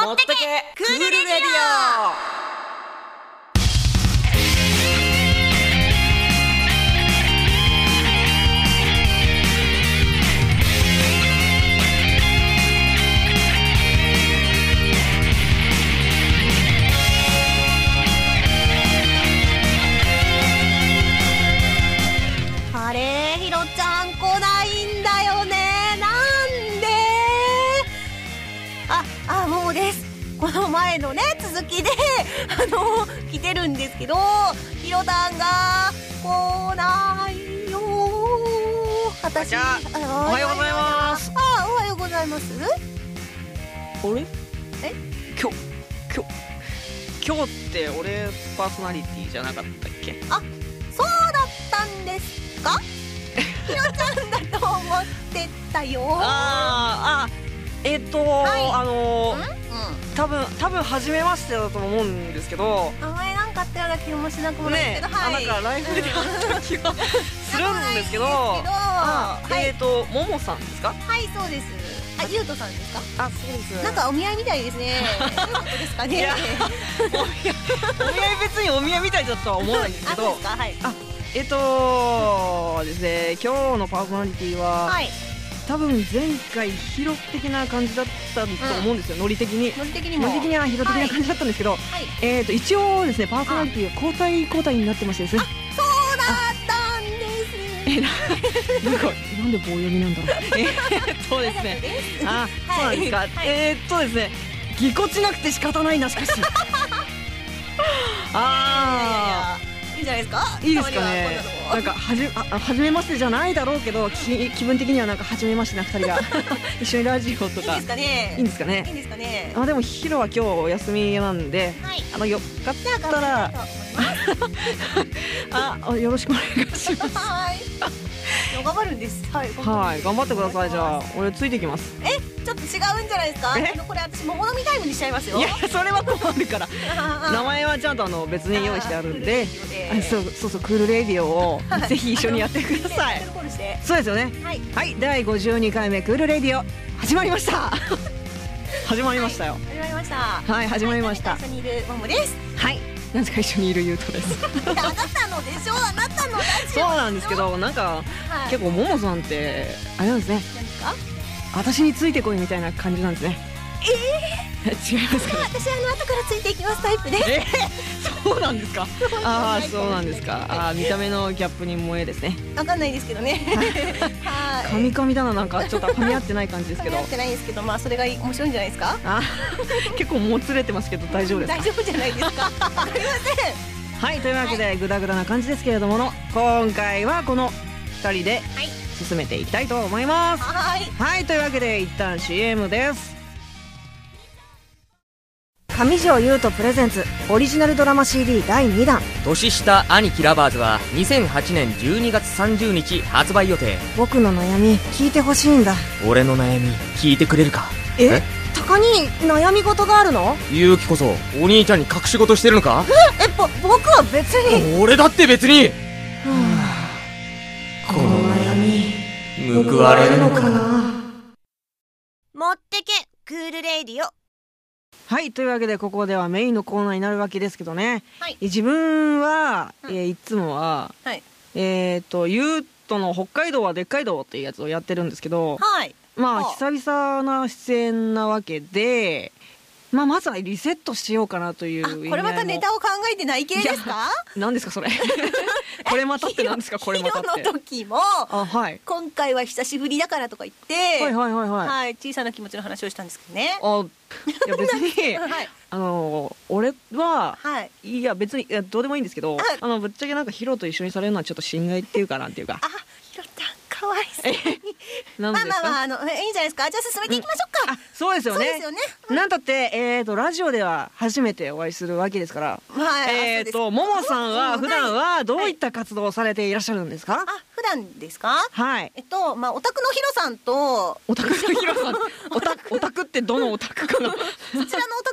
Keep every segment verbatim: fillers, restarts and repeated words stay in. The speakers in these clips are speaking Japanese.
もってけクールレディオ。 あれ、ひろちゃん来ないんだよね。なんで？あ、あ、もうです。この前のね続きであの来てるんですけど、ひろたんが来ないよ。私、 あ、おはようございます。 あ、おはようございます。 あれ？ え？ 今日今日今日って俺パーソナリティじゃなかったっけ？ あ、そうだったんですか？ひろちゃんだと思ってたよ。 あーあ、えっと、 はい、 あのー、 うん多分多分初めましてだと思うんですけど、 名前なんかあったような気もしなくもないですけど、 ね、 はい、 あ、なんかライブであった気がするんですけど、 あ、 あ、えっとももさんですか？ はい、そうです。あ、ゆうとさんですか？ あ、そうです。 なんかお見合いみたいですね。どういうことですかね。 いやお見合い別にお見合いみたいだとは思わないんですけど、 あ、そうですか、はい。 あ、えっとですね、今日のパーソナリティは、 はい、 多分前回ヒロ的な感じだったと思うんですよ、うん、ノリ的にノリ的にもノリ的にはヒロ的な感じだったんですけど、はい、えーと一応ですねパーソナリティが交代交代になってましてですね。 あ、そうだったんですね。 えな、なんかなんで棒読みなんだろう。えー、そうですね。あ、そうなんですか。はい、えーっとですね、ぎこちなくて仕方ないな、しかし。ああ。 いいんじゃないですか。 いいですかね。なんかはじあ初めましてじゃないだろうけど、気, 気分的にはなんか初めましてなふたりが一緒にラジオとかいいんですかね。 いいんですかね。 いいんですかね。 あ、でもヒロは今日お休みなんで、はい、あのよかったらあ、よろしくお願いします。 はい。頑張るんです。はい。 はい、頑張ってください。じゃあ俺ついてきます。 え、ちょっと違うんじゃないですか。あのこれ私桃飲みタイムにしちゃいますよ。 いや、それは困るから。名前はちゃんとあの別に用意してあるんで、そうそうそう、クールレディオをぜひ一緒にやってください。そうですよね。はい、はい、だいごじゅうにかいめクールレディオ始まりました。始まりましたよ。 始まりました。 はい、始まりました。 一緒にいるももです。 はい。なぜか一緒にいるゆうとです。 あなたのでしょ、あなたのラジオ。 そうなんですけど、なんか、はい、結構ももさんってあれなんですね。 何ですか？ 私についてこいみたいな感じなんですね。 えー、違いますかね。 私あの後からついていきますタイプです。 えー、そうなんですか。ああ、そうなんですか。ああ、見た目のギャップに萌えですね。 わかんないですけどね。 はい。カミカミだな、なんかちょっと噛み合ってない感じですけど。 噛み合ってないですけど、まあそれが面白いんじゃないですか。 あ、結構もつれてますけど大丈夫ですか。 大丈夫じゃないですか。わかりません。 はい、というわけで、はい、グダグダな感じですけれどもの、今回はこのふたりで進めていきたいと思います。はい、はい、というわけで一旦 シーエム です。上条優斗プレゼンツオリジナルドラマ シーディー だいにだん、 年下兄貴ラバーズはにせんはちねんじゅうにがつさんじゅうにち発売予定。 僕の悩み聞いてほしいんだ。 俺の悩み聞いてくれるか。 ええ、タカに悩み事があるの？ ゆうきこそお兄ちゃんに隠し事してるのか？ ええ、ぼ僕は別に。 俺だって別に。 この悩み報われるのかな。 持ってけクールレディオ。 はい、というわけでここではメインのコーナーになるわけですけどね、はい、自分は、うん、えー、いつもは、はい、えっとゆうとの北海道はでっかい道っていうやつをやってるんですけど、はい、まあ久々な出演なわけで、まあ、まずはリセットしようかなという。 これまたネタを考えてない系ですか？ 何ですかそれ。これまたって何ですかこれまたって。 ヒロの時も、あ、はい、今回は久しぶりだからとか言って、はいはいはいはい、はい、小さな気持ちの話をしたんですけどね。あ、 いや別に、はい、あの俺は、はい、いや別にいやどうでもいいんですけど、あのぶっちゃけなんかヒロと一緒にされるのはちょっと心外っていうかなんていうか。あ、 ヒロちゃんかわいそうに。まあまあまあ、あのいいんじゃないですか。じゃあ進めていきましょうか。うん、あ、そうですよね。そうですよね。うん、なんだってえっとラジオでは初めてお会いするわけですから。はい、えっとももさんは普段はどういった活動をされていらっしゃるんですか？はい、あ、普段ですか？はい。えっとまあオタクのヒロさんと。オタクのヒロさん。オタクオタクってどのオタクかな。そちらのオタクのヒロさ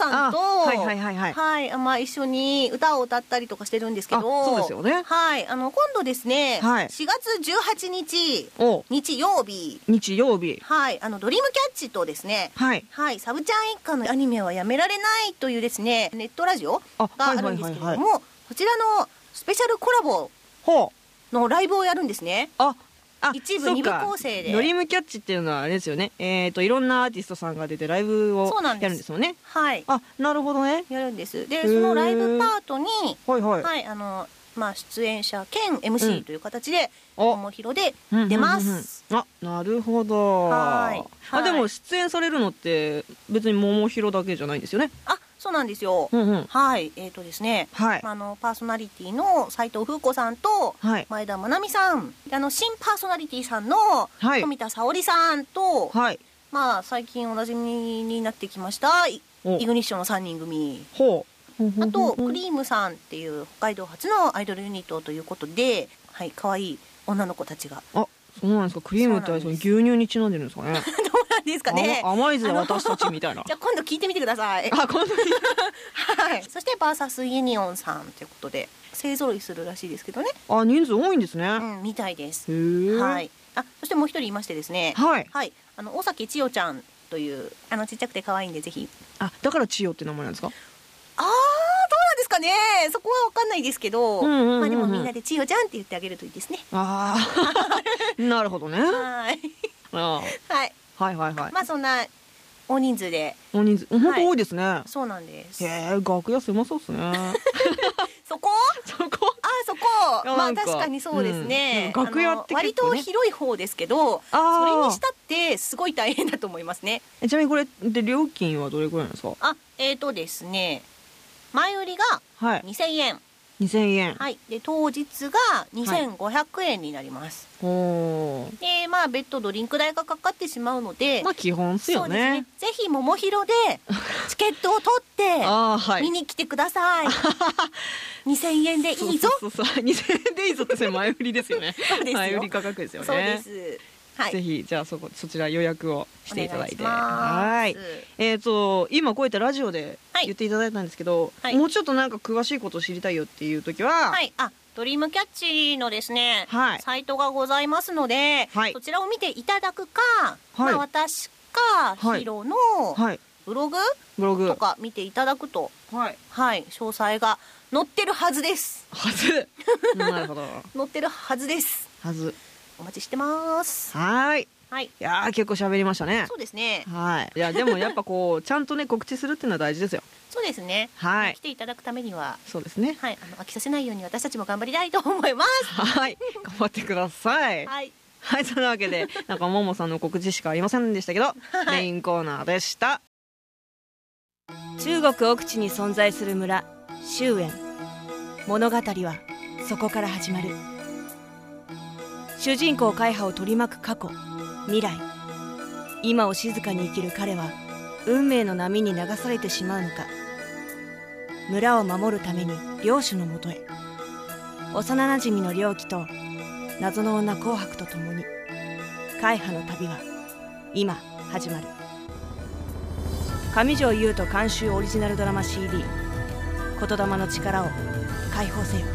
さんと、はいはいはいはい、はい、まあ一緒に歌を歌ったりとかしてるんですけど、 そうですよね。 はい、あの今度ですね、はい、しがつじゅうはちにち日曜日、 日曜日、 はい、あのドリームキャッチとですね、はい、はい、サブちゃん一家のアニメはやめられないというですねネットラジオがあるんですけれども、こちらのスペシャルコラボのライブをやるんですね。あ、あ、一部二部構成で。 ドリームキャッチっていうのはあれですよね。えっといろんなアーティストさんが出てライブをやるんですよね。 はい。 あ、なるほどね。 やるんです。で、そのライブパートに、はいはい、はい、あのまあ出演者兼 エムシー という形でもひろで出ます。 あ、なるほど。はい。あ、でも出演されるのって別にももひろだけじゃないんですよね。 あ、そうなんですよ。うんうん、はい、えっ、ー、とですね、はい、あのパーソナリティの斉藤風子さんと前田真奈美さん、あの新パーソナリティさんの富田沙織さんと、はい、まあ最近おなじみになってきましたイグニッションのさんにん組。ほう。あとクリームさんっていう北海道初のアイドルユニットということで、はい、可愛い女の子たちが。 あ、そうなんですか。クリームって牛乳にちなんでるんですかね。どうなんですかね。 甘いぜ私たちみたいな。 じゃあ今度聞いてみてください。 あ、今度。 はい。そしてバーサスユニオンさんということで勢ぞろいするらしいですけどね。 あ、人数多いんですね。 うん、みたいです。はい。あ、そしてもう一人いましてですね。はい。はい。あの大崎千代ちゃんというあのちっちゃくて可愛いんでぜひ。 あ、だから千代って名前なんですか。 ああ、どうなんですかね。そこはわかんないですけど、まあでもみんなで千代ちゃんって言ってあげるといいですね。ああ、なるほどね。 はい。あ、はい。 はいはいはい。 まあそんな大人数で。 大人数、本当多いですね。 そうなんです。 へえ、楽屋狭そうですね。 そこ？ そこ？ あ、そこ。まあ確かにそうですね。楽屋って割と広い方ですけど、それにしたってすごい大変だと思いますね。 ちなみにこれで料金はどれくらいなんですか？ あ、えーとですね。前売りがにせんえん、はい、 にせんえん、 はい、で当日がにせんごひゃくえんになります、はい、でまあ別途ドリンク代がかかってしまうので、 まあ基本ですよね。そうですね、 ぜひももひろでチケットを取って見に来てください。にせんえんでいいぞ。 そうそうそう、にせんえんでいいぞってそれ前売りですよね。そうですよ、前売り価格ですよね。 そうです。はい、 ぜひじゃあそこそちら予約をしていただいて、はい、えっ、ー、と今こういったラジオで言っていただいたんですけど、はい、もうちょっとなんか詳しいことを知りたいよっていう時は、 はい、あ、ドリームキャッチのですね、はい、サイトがございますので、はい、そちらを見ていただくか、はい、まあ私かヒロのブログ、ブログとか見ていただくと、はい、はい、詳細が載ってるはずです。 はず。なるほど。 載ってるはずです。 はず。 お待ちしてます。 はい。 はい。 いやー結構喋りましたね。 そうですね。 はい。いやでもやっぱこうちゃんとね告知するっていうのは大事ですよ。 そうですね。はい。来ていただくためには。 そうですね。 はい。あの飽きさせないように私たちも頑張りたいと思います。 はい。頑張ってください。はい。はい。そんなわけでなんかももさんの告知しかありませんでしたけど、はい、メインコーナーでした。 中国奥地に存在する村周園。物語はそこから始まる。主人公カイハを取り巻く過去、未来。今を静かに生きる彼は運命の波に流されてしまうのか。村を守るために領主のもとへ。幼なじみの良樹と謎の女紅白とともにカイハの旅は今始まる。上条優斗監修オリジナルドラマ シーディー 言霊の力を解放せよ。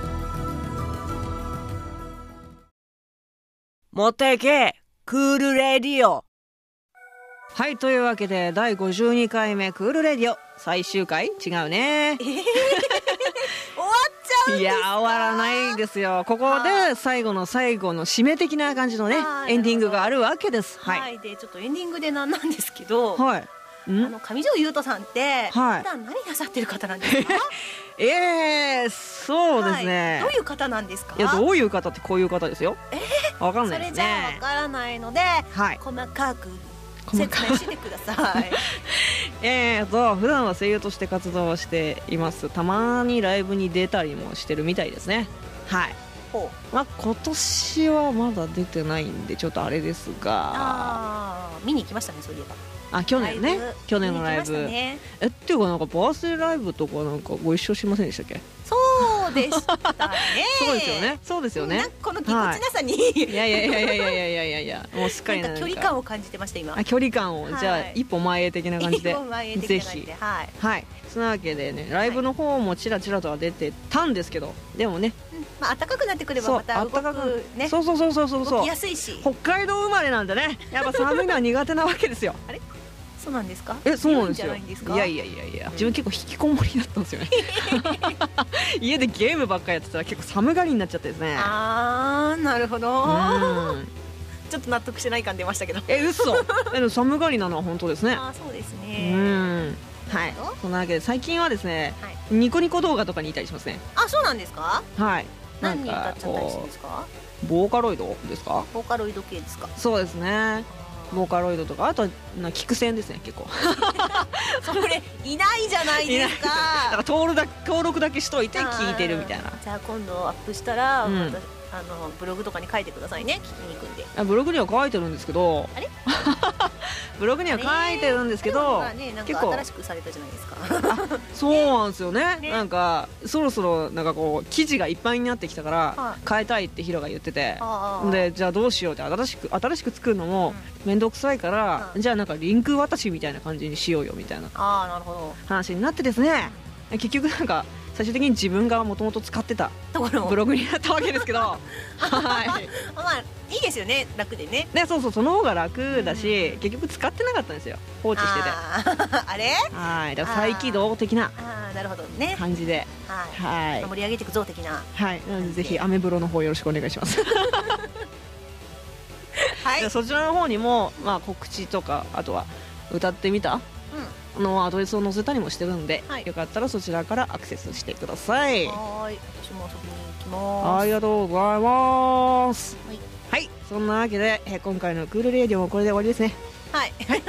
持っていけクールレディオ。 はい、というわけでだいごじゅうにかいめクールレディオ最終回。違うね、えー、終わっちゃうんですか。 いや終わらないですよ。ここで最後の最後の締め的な感じのねエンディングがあるわけです。 はい、はい、でちょっとエンディングでなんなんですけど、はい、あの上条優斗さんって、はい、普段何なさってる方なんですか？ えー、そうですね、 はい、どういう方なんですか？ いやどういう方ってこういう方ですよ。えー、わかんないですね。 それじゃあわからないので、はい、細かく説明してください。 えーと普段は声優として活動をしています。たまにライブに出たりもしてるみたいですね。はい。ほう、まあ、今年はまだ出てないんでちょっとあれですが、 あ見に行きましたね。そういえばあ去年ね、去年のライブ、ね、えっていうかなんかバースデーライブとかなんかご一緒しませんでしたっけ？ そうそうでしたね。 そうですよね。そうですよね。 このぎこちなさに、 はい、いやいやいやいやいやいやいやいや、もうすっかりなんか距離感を感じてました今。 あ、距離感を、はい、じゃあ一歩前へ的な感じで、 ぜひ、はい、 はい。そのわけでね、ライブの方もちらちらとは出てたんですけど、でもね、 うん、まあ暖かくなってくればまた動くね。 そうそうそうそうそうそう。 動きやすいし。 北海道生まれなんでね、やっぱ寒いのは苦手なわけですよ。 あれ？そうなんですか？ え、そうなんですよ。いやいやいやいや、自分結構引きこもりだったんですよね。家でゲームばっかりやってたら結構寒がりになっちゃってですね。 あー、なるほど。ちょっと納得してない感出ましたけど。 え、嘘。え、寒がりなのは本当ですね。 あ、そうですね。 うん。はい。そんなわけで最近はですね、ニコニコ動画とかにいたりしますね。 あ、そうなんですか？ はい。 何に歌っちゃったりするんですか？ ボーカロイドですか？ ボーカロイド系ですか？ そうですね。ボーカロイドとか、あとはな聞く線ですね、結構。 それいないじゃないですか。 だから登録だ登録だけしといて聞いてるみたいな。 じゃあ今度アップしたら、うん、あのブログとかに書いてくださいね。聞きに行くんで。 あ、ブログには書いてるんですけど。あれ？ブログには書いてるんですけど、 ね、なんか新しくされたじゃないですか。 そうなんですよね。ね、なんかそろそろなんかこう記事がいっぱいになってきたから、はあ、変えたいってヒロが言ってて、はあ、でじゃあどうしようって新しく新しく作るのも面倒くさいから、はあ、じゃあなんかリンク渡しみたいな感じにしようよみたいな話になってですね、結局なんか最終的に自分がもともと使ってたブログになったわけですけど、はい。 まあいいですよね、楽でね。 ね、そうそう、その方が楽だし、うん、結局使ってなかったんですよ、放置してて。 あ, あれ？ はい、だから再起動的な感じで、 はい、はい、盛り上げていくぞ的な。 はい、なのでぜひアメブロの方よろしくお願いします。はい。そちらの方にもまあ告知とか、あとは歌ってみた。うん、のアドレスを載せたりもしてるので、はい、よかったらそちらからアクセスしてください。 はい、私も遊びに行きます。 ありがとうございます。はい、はい、そんなわけで、え今回のクールレディオもこれで終わりですね。 はい。はい、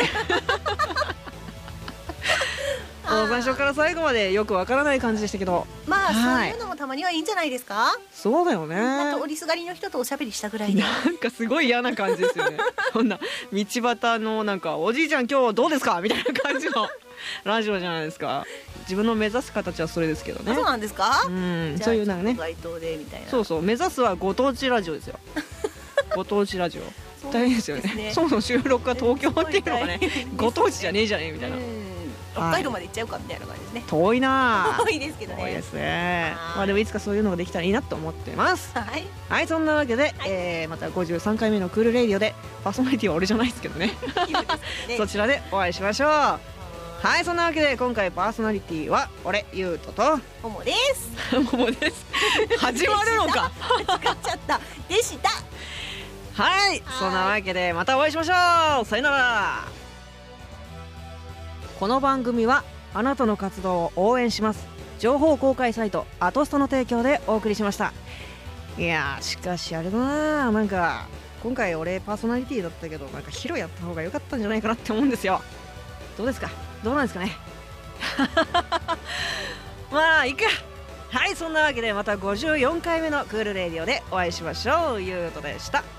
最初から最後までよくわからない感じでしたけど、 まあ、はい、そういうのもたまにはいいんじゃないですか。 そうだよね。 なんかおりすがりの人とおしゃべりしたぐらいで、 なんかすごい嫌な感じですよね。そんな道端のなんかおじいちゃん今日どうですかみたいな感じのラジオじゃないですか。自分の目指す形はそれですけどね。 そうなんですか。 うん、そういうなんかね。 街頭でみたいな。 そうそう、目指すはご当地ラジオですよ。ご当地ラジオ。大変ですよね。そもそも収録は東京っていうのがね、ご当地じゃねえじゃねえみたいな。 北海道まで行っちゃうかみたいな感じですね。 遠いな。 遠いですけどね。 遠いですね。まあでもいつかそういうのができたらいいなと思ってます。はい。はい、そんなわけで、えー、またごじゅうさんかいめのクールレディオで、パーソナリティは俺じゃないですけどね。そちらでお会いしましょう。はい、そんなわけで今回パーソナリティは俺ゆうととももです。 ももです。始まるのか。 間違っちゃった。でした。 はい、そんなわけでまたお会いしましょう。さよなら。この番組はあなたの活動を応援します情報公開サイトアトストの提供でお送りしました。いやー、しかしあれだな、なんか今回俺パーソナリティだったけど、なんかヒロやった方が良かったんじゃないかなって思うんですよ。どうですか、どうなんですかね。まあいいか。はい、そんなわけでまたごじゅうよんかいめのクールレディオでお会いしましょう。ゆうとでした。